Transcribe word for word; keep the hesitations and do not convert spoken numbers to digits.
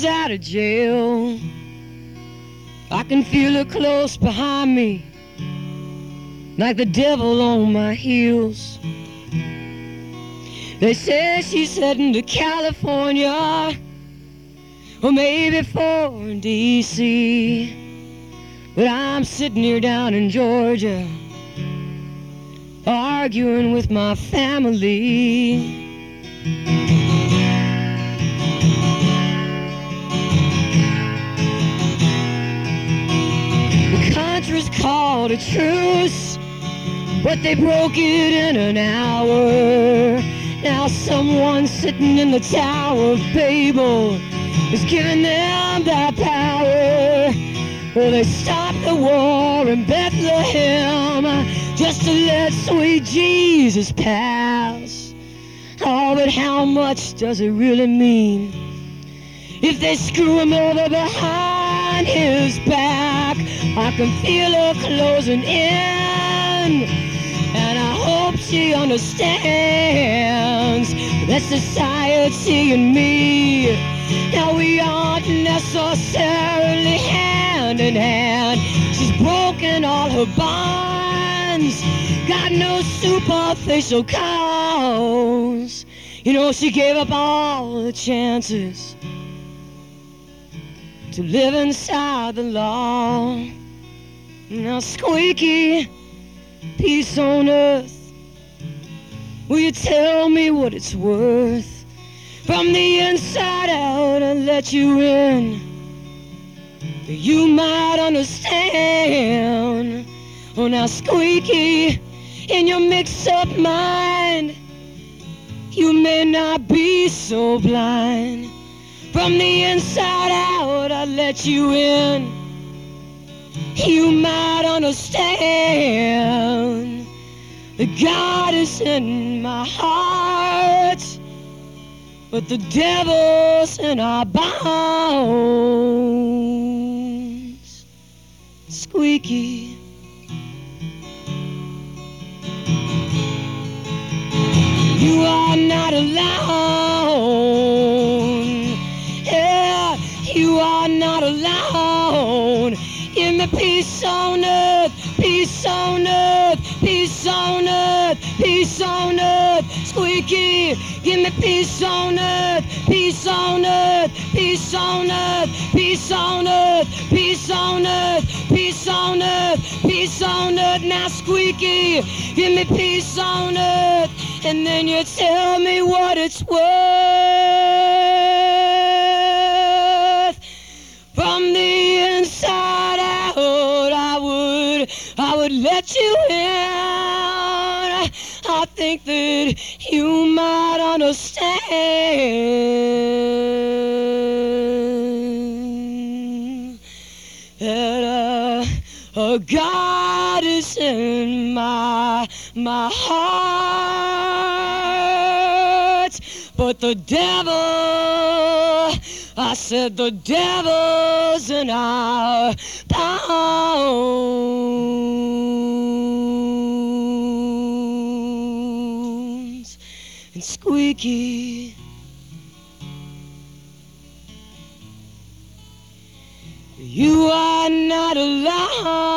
is out of jail. I can feel her close behind me, like the devil on my heels. They say she's heading to California, or maybe for D C, but I'm sitting here down in Georgia, arguing with my family. The country's called a truce, but they broke it in an hour. Now someone sitting in the Tower of Babel is giving them that power. Well, they stopped the war in Bethlehem just to let sweet Jesus pass. Oh, but how much does it really mean if they screw him over behind his back? I can feel her closing in, and I hope she understands that society and me, now we aren't necessarily hand in hand. She's broken all her bonds, got no superficial cause. You know, she gave up all the chances to live inside the law. Now, Squeaky, peace on earth, will you tell me what it's worth? From the inside out, I let you in, you might understand. Oh, now, Squeaky, in your mixed-up mind, you may not be so blind. From the inside out, I let you in, you might understand. The God is in my heart, but the devil's in our bones. Squeaky. You are not alone. Yeah, you are not alone. Give me peace on earth, peace on earth, peace on earth, peace on earth. Squeaky, give me peace on earth, peace on earth, peace on earth, peace on earth, peace on earth, peace on earth, peace on earth. Now, Squeaky, give me peace on earth, and then you tell me what it's worth. From the inside out, I would, I would let you in. I think that you might understand that uh, a God is in my, my heart, but the devil, I said the devil's in our bones. And Squeaky, you are not alone.